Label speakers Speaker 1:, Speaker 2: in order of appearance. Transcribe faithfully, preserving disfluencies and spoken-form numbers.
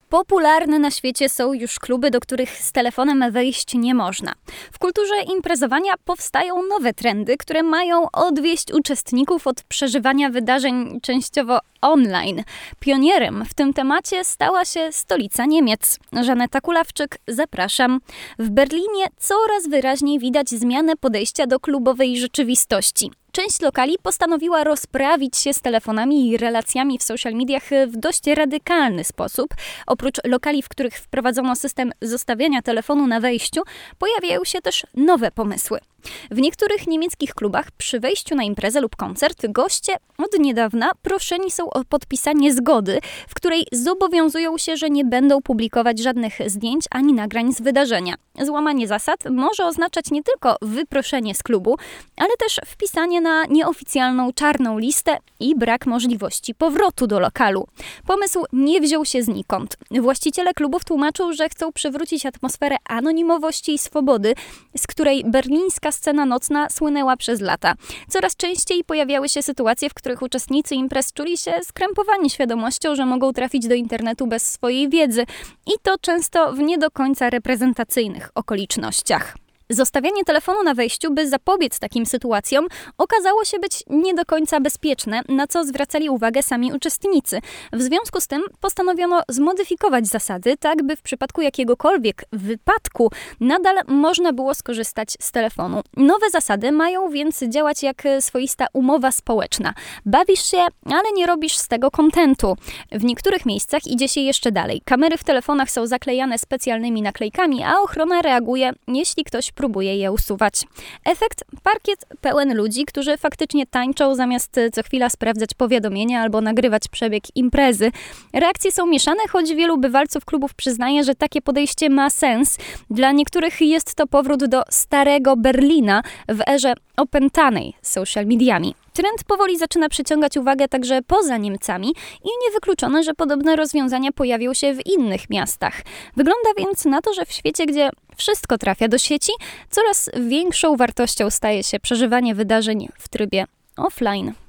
Speaker 1: Popularne na świecie są już kluby, do których z telefonem wejść nie można. W kulturze imprezowania powstają nowe trendy, które mają odwieść uczestników od przeżywania wydarzeń częściowo online. Pionierem w tym temacie stała się stolica Niemiec. Żaneta Kulawczyk, zapraszam. W Berlinie coraz wyraźniej widać zmianę podejścia do klubowej rzeczywistości. Część lokali postanowiła rozprawić się z telefonami i relacjami w social mediach w dość radykalny sposób. Oprócz lokali, w których wprowadzono system zostawiania telefonu na wejściu, pojawiają się też nowe pomysły. W niektórych niemieckich klubach przy wejściu na imprezę lub koncert goście od niedawna proszeni są o podpisanie zgody, w której zobowiązują się, że nie będą publikować żadnych zdjęć ani nagrań z wydarzenia. Złamanie zasad może oznaczać nie tylko wyproszenie z klubu, ale też wpisanie na nieoficjalną czarną listę i brak możliwości powrotu do lokalu. Pomysł nie wziął się znikąd. Właściciele klubów tłumaczą, że chcą przywrócić atmosferę anonimowości i swobody, z której berlińska scena nocna słynęła przez lata. Coraz częściej pojawiały się sytuacje, w których uczestnicy imprez czuli się skrępowani świadomością, że mogą trafić do internetu bez swojej wiedzy i to często w nie do końca reprezentacyjnych okolicznościach. Zostawianie telefonu na wejściu, by zapobiec takim sytuacjom, okazało się być nie do końca bezpieczne, na co zwracali uwagę sami uczestnicy. W związku z tym postanowiono zmodyfikować zasady, tak by w przypadku jakiegokolwiek wypadku nadal można było skorzystać z telefonu. Nowe zasady mają więc działać jak swoista umowa społeczna. Bawisz się, ale nie robisz z tego kontentu. W niektórych miejscach idzie się jeszcze dalej. Kamery w telefonach są zaklejane specjalnymi naklejkami, a ochrona reaguje, jeśli ktoś próbuje je usuwać. Efekt? Parkiet pełen ludzi, którzy faktycznie tańczą zamiast co chwila sprawdzać powiadomienia albo nagrywać przebieg imprezy. Reakcje są mieszane, choć wielu bywalców klubów przyznaje, że takie podejście ma sens. Dla niektórych jest to powrót do starego Berlina w erze opętanej social mediami. Trend powoli zaczyna przyciągać uwagę także poza Niemcami i niewykluczone, że podobne rozwiązania pojawią się w innych miastach. Wygląda więc na to, że w świecie, gdzie wszystko trafia do sieci, coraz większą wartością staje się przeżywanie wydarzeń w trybie offline.